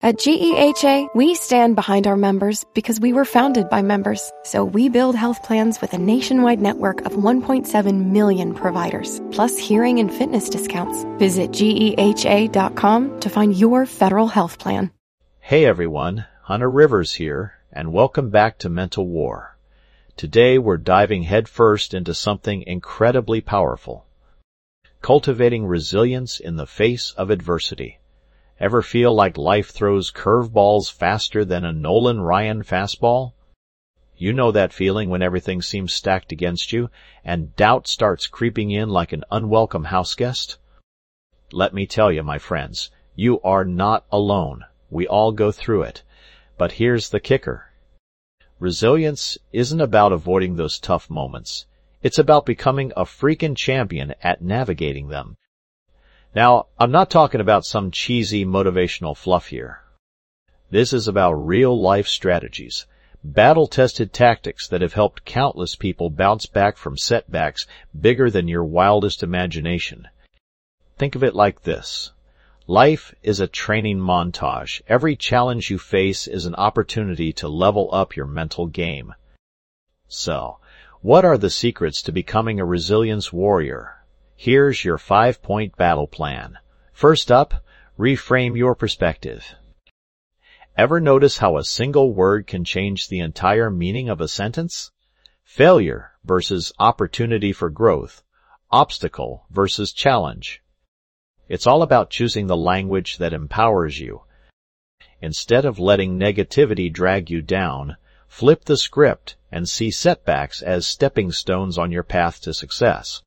At GEHA, we stand behind our members because we were founded by members. So we build health plans with a nationwide network of 1.7 million providers, plus hearing and fitness discounts. Visit GEHA.com to find your federal health plan. Hey everyone, Hunter Rivers here, and welcome back to Mental War. Today we're diving headfirst into something incredibly powerful. Cultivating resilience in the face of adversity. Ever feel like life throws curveballs faster than a Nolan Ryan fastball? You know that feeling when everything seems stacked against you, and doubt starts creeping in like an unwelcome houseguest? Let me tell you, my friends, you are not alone. We all go through it. But here's the kicker. Resilience isn't about avoiding those tough moments. It's about becoming a freaking champion at navigating them. Now, I'm not talking about some cheesy motivational fluff here. This is about real-life strategies, battle-tested tactics that have helped countless people bounce back from setbacks bigger than your wildest imagination. Think of it like this. Life is a training montage. Every challenge you face is an opportunity to level up your mental game. So, what are the secrets to becoming a resilience warrior? Here's your 5-point battle plan. First up, reframe your perspective. Ever notice how a single word can change the entire meaning of a sentence? Failure versus opportunity for growth. Obstacle versus challenge. It's all about choosing the language that empowers you. Instead of letting negativity drag you down, flip the script and see setbacks as stepping stones on your path to success.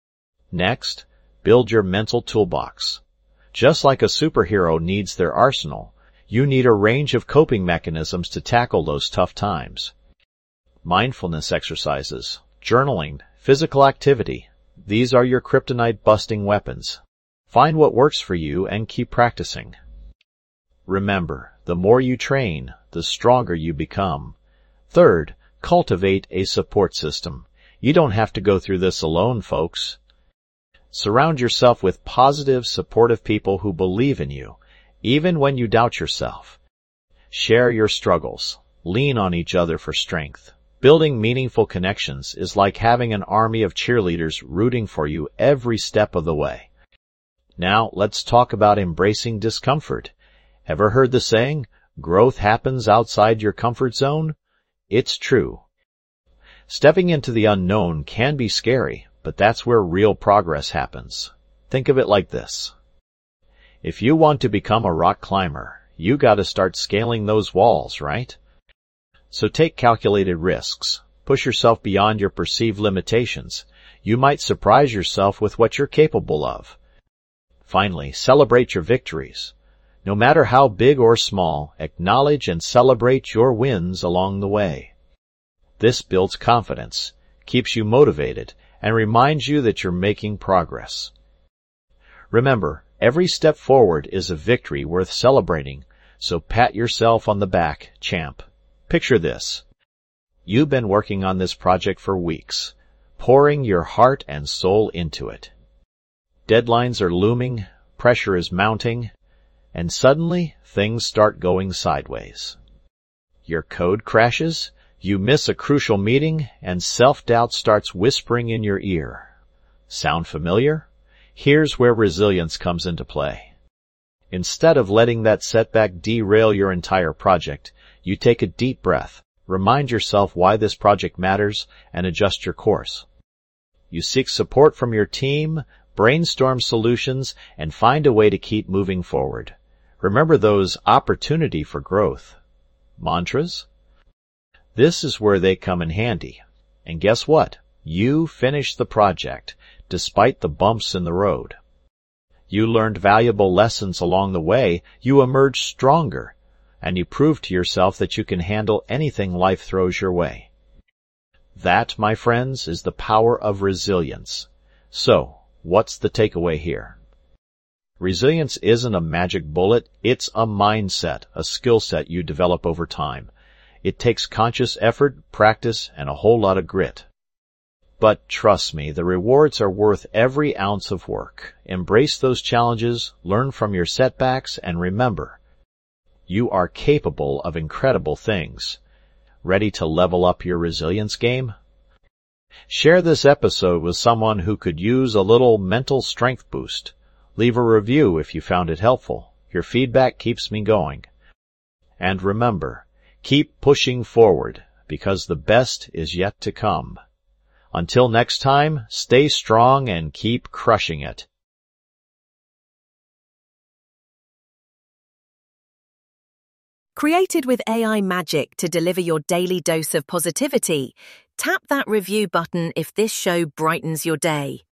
Next, build your mental toolbox. Just like a superhero needs their arsenal, you need a range of coping mechanisms to tackle those tough times. Mindfulness exercises, journaling, physical activity. These are your kryptonite-busting weapons. Find what works for you and keep practicing. Remember, the more you train, the stronger you become. Third, cultivate a support system. You don't have to go through this alone, folks. Surround yourself with positive, supportive people who believe in you, even when you doubt yourself. Share your struggles. Lean on each other for strength. Building meaningful connections is like having an army of cheerleaders rooting for you every step of the way. Now, let's talk about embracing discomfort. Ever heard the saying, growth happens outside your comfort zone? It's true. Stepping into the unknown can be scary, but that's where real progress happens. Think of it like this. If you want to become a rock climber, you gotta start scaling those walls, right? So take calculated risks. Push yourself beyond your perceived limitations. You might surprise yourself with what you're capable of. Finally, celebrate your victories. No matter how big or small, acknowledge and celebrate your wins along the way. This builds confidence, keeps you motivated, and reminds you that you're making progress. Remember, every step forward is a victory worth celebrating, so pat yourself on the back, champ. Picture this. You've been working on this project for weeks, pouring your heart and soul into it. Deadlines are looming, pressure is mounting, and suddenly things start going sideways. Your code crashes, you miss a crucial meeting, and self-doubt starts whispering in your ear. Sound familiar? Here's where resilience comes into play. Instead of letting that setback derail your entire project, you take a deep breath, remind yourself why this project matters, and adjust your course. You seek support from your team, brainstorm solutions, and find a way to keep moving forward. Remember those opportunity for growth mantras? This is where they come in handy. And guess what? You finished the project, despite the bumps in the road. You learned valuable lessons along the way, you emerged stronger, and you proved to yourself that you can handle anything life throws your way. That, my friends, is the power of resilience. So, what's the takeaway here? Resilience isn't a magic bullet, it's a mindset, a skill set you develop over time. It takes conscious effort, practice, and a whole lot of grit. But trust me, the rewards are worth every ounce of work. Embrace those challenges, learn from your setbacks, and remember, You are capable of incredible things. Ready to level up your resilience game? Share this episode with someone who could use a little mental strength boost. Leave a review if you found it helpful. Your feedback keeps me going. And remember, keep pushing forward, because the best is yet to come. Until next time, stay strong and keep crushing it. Created with AI magic to deliver your daily dose of positivity, tap that review button if this show brightens your day.